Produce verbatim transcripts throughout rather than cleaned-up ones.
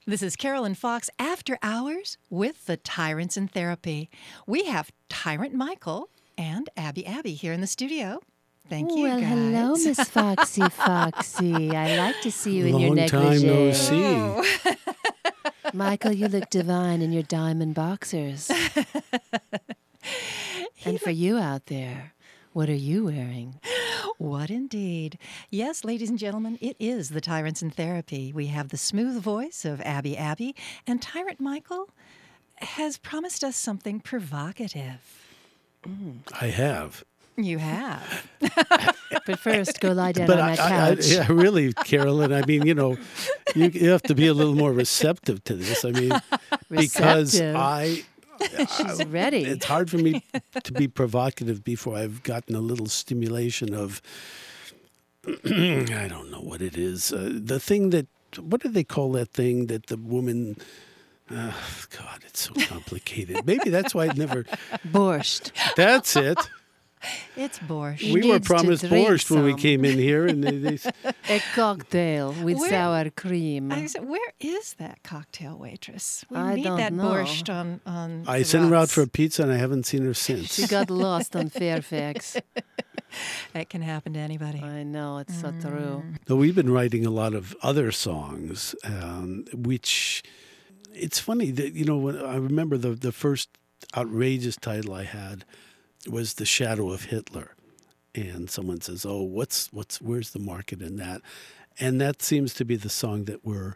This is Carolyn Fox After Hours with the Tyrants in Therapy. We have Tyrant Michael and Abby Abby here in the studio. Thank you, well, guys. hello, Miss Foxy Foxy. I like to see you in your Long negligee. time no see. Oh. Michael, you look divine in your diamond boxers. And for you out there, what are you wearing? What indeed. Yes, ladies and gentlemen, it is the Tyrants in Therapy. We have the smooth voice of Abby Abby, and Tyrant Michael has promised us something provocative. I have. You have. But first, go lie down But on I, that I, I, couch. yeah, really, Carolyn, I mean, you know, you, you have to be a little more receptive to this. I mean, because Receptive. I... She's ready. It's hard for me to be provocative before I've gotten a little stimulation of, I don't know what it is. Uh, the thing that, what do they call that thing that the woman, uh, God, it's so complicated. Maybe that's why I never, Borscht. that's it. It's borscht. He We were needs to promised drink borscht when we some. came in here. and they, they, A cocktail with Where- sour cream. I said, where is that cocktail waitress? We I need don't that know. borscht on, on I the sent her out rocks. for a pizza and I haven't seen her since. She got lost on Fairfax. It can happen to anybody. I know, it's so true. No, we've been writing a lot of other songs, um, which it's funny that, you know, when I remember the, the first outrageous title I had was The Shadow of Hitler. And someone says, oh, what's, what's, where's the market in that? And that seems to be the song that we're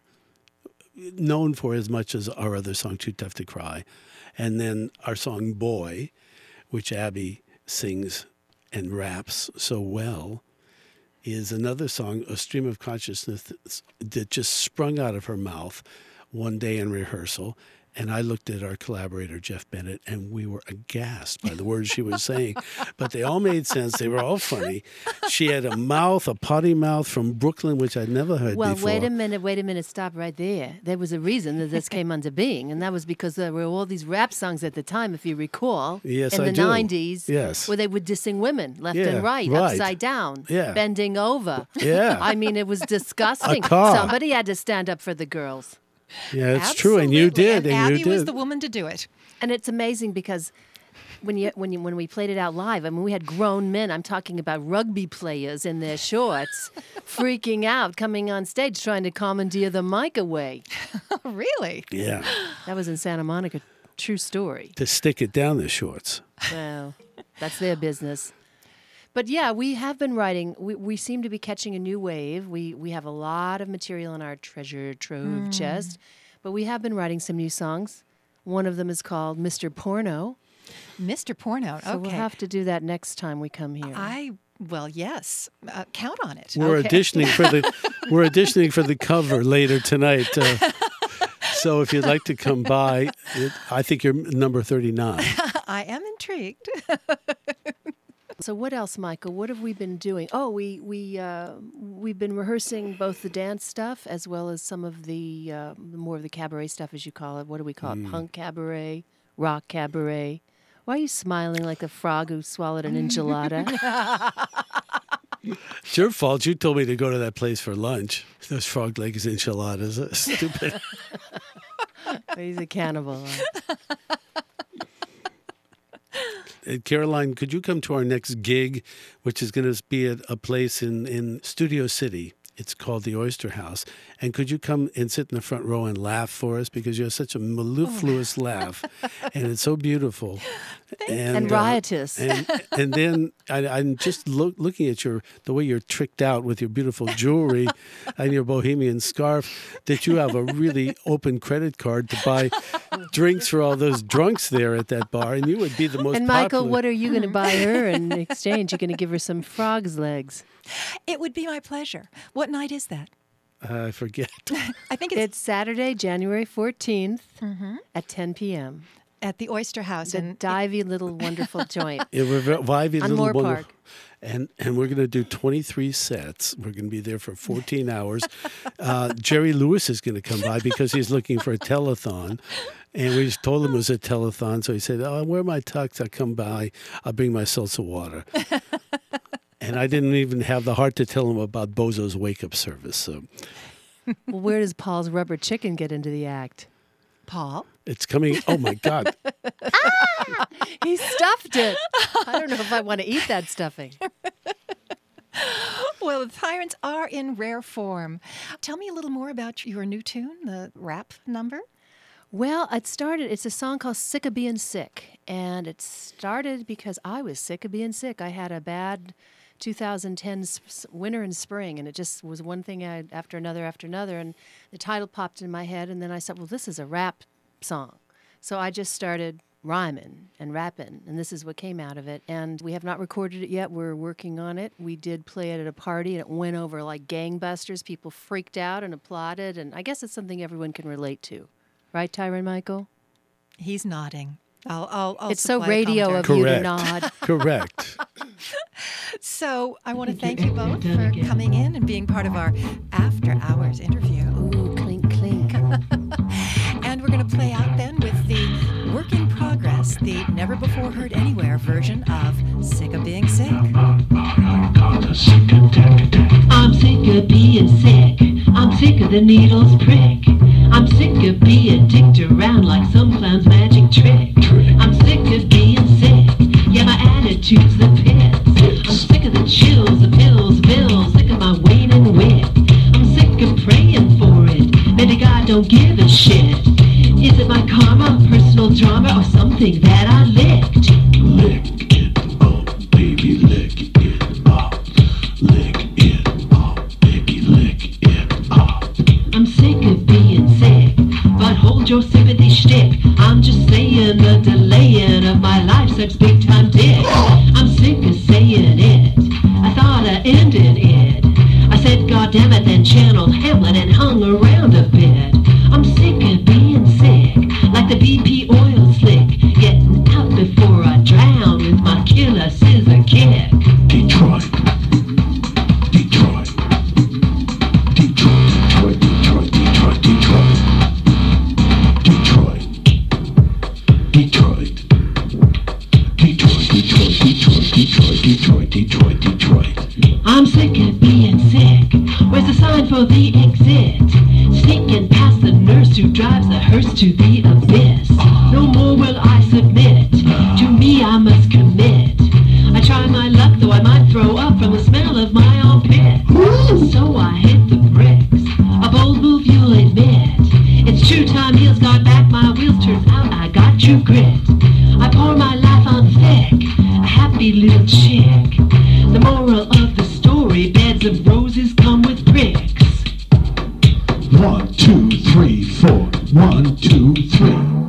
known for as much as our other song, Too Tough to Cry. And then our song, Boy, which Abby sings and raps so well, is another song, a stream of consciousness that just sprung out of her mouth one day in rehearsal. And I looked at our collaborator, Jeff Bennett, and we were aghast by the words she was saying. But they all made sense. They were all funny. She had a mouth, a potty mouth from Brooklyn, which I'd never heard Well, before. wait a minute, wait a minute, stop right there. There was a reason that this came under being, and that was because there were all these rap songs at the time, if you recall, Yes, in I the do. nineties, Yes. where they were dissing women left Yeah, and right, right. upside down, Yeah. bending over. Yeah. I mean, it was disgusting. A car. Somebody had to stand up for the girls. Yeah, it's true, and you Absolutely. did, And, and, Abby you did. was the woman to do it. And it's amazing because when you when you when we played it out live, I mean, we had grown men. I'm talking about rugby players in their shorts, freaking out, coming on stage, trying to commandeer the mic away. Really? Yeah, That was in Santa Monica. True story. to stick it down the shorts. Well, that's their business. But yeah, we have been writing. We, we seem to be catching a new wave. We we have a lot of material in our treasure trove chest, but we have been writing some new songs. One of them is called Mister Porno. Mister Porno. So okay. we'll have to do that next time we come here. I, well, yes. Uh, count on it. We're Okay. auditioning for the we're auditioning for the cover later tonight. Uh, so if you'd like to come by, it, I think you're number thirty-nine. I am intrigued. So what else, Michael? What have we been doing? Oh, we we uh, we've been rehearsing both the dance stuff as well as some of the uh, more of the cabaret stuff, as you call it. What do we call it? Punk cabaret, rock cabaret. Why are you smiling like a frog who swallowed an enchilada? It's your fault. You told me to go to that place for lunch. Those frog legs enchiladas. Are stupid. He's a cannibal. Uh, Caroline, could you come to our next gig, which is going to be at a place in, in Studio City? It's called the Oyster House. And could you come and sit in the front row and laugh for us? Because you have such a mellifluous laugh, and it's so beautiful. And, And uh, riotous. and and then I, I'm just look, looking at your the way you're tricked out with your beautiful jewelry and your bohemian scarf, that you have a really open credit card to buy drinks for all those drunks there at that bar, and you would be the most And Michael, popular. what are you going to buy her in exchange? You're going to give her some frog's legs. It would be my pleasure. What night is that? Uh, I forget. I think it's It's Saturday, January fourteenth at ten p.m. at the Oyster House. The And divey little wonderful joint. Yeah, we're ve- Vivey On Little Moore Wonder- Park. And and we're going to do twenty-three sets. We're going to be there for fourteen hours. Uh, Jerry Lewis is going to come by because he's looking for a telethon. And we just told him it was a telethon. So he said, oh, I wear my tux. I'll come by. I'll bring my seltzer water. And I didn't even have the heart to tell him about Bozo's wake-up service. So Well, where does Paul's rubber chicken get into the act? Paul? It's coming. Oh, my God. He stuffed it. I don't know if I want to eat that stuffing. Well, the Tyrants are in rare form. Tell me a little more about your new tune, the rap number. Well, it started, it's a song called Sick of Being Sick. And it started because I was sick of being sick. I had a bad two thousand ten s- winter and spring, and it just was one thing I, after another after another. And the title popped in my head, and then I said, well, this is a rap song. So I just started rhyming and rapping, and this is what came out of it. And we have not recorded it yet. We're working on it. We did play it at a party, and it went over like gangbusters. People freaked out and applauded, and I guess it's something everyone can relate to. Right, Tyron Michael? He's nodding. I'll, I'll, I'll It's so supply radio of commentary. you to Correct. nod. Correct. So I want to thank you both for coming in and being part of our after hours interview. Ooh, clink, clink. And we're going to play out then with the work in progress, the never before heard anywhere version of Sick of Being Sick. I'm sick of being sick. I'm sick of the needles prick. I'm sick of being dicked around like some clown's magic trick. I'm sick of being sick. Yeah, my attitude's the piss. I'm sick of the chills, the pills, the bills. Sick of my waning wit. I'm sick of praying for it. Maybe God don't give a shit. Is it my karma, personal drama, or something that I licked? Lick it up, baby, lick it up. Lick it up, baby, lick it up. I'm sick of being sick, but hold your sympathy shtick. I'm just saying the delaying of my life sucks big time dick. I'm sick of saying it. I thought I ended it. I said God damn it, then channeled Hamlet and hung around a bit. I'm sick of being sick, like the B P oil slick, getting out before I drown with my killer scissor kick. Detroit. Detroit. Detroit, Detroit, Detroit, Detroit, Detroit. Detroit. Detroit. Detroit, Detroit, Detroit, Detroit, Detroit, Detroit. I'm sick of being sick. Where's the sign for the exit? Sneaking past the nurse who drives the hearse to the abyss. No more will I submit. To me I must commit. I try my luck, though I might throw up from the smell of my armpit. So I hit the bricks. A bold move, you'll admit. It's true, time heals, got back my wheels. Turns out I got true grit. I pour my life on thick, a happy little chick. The moral of the story, beds of roses come with bricks. One, two, three, four. One, two, three.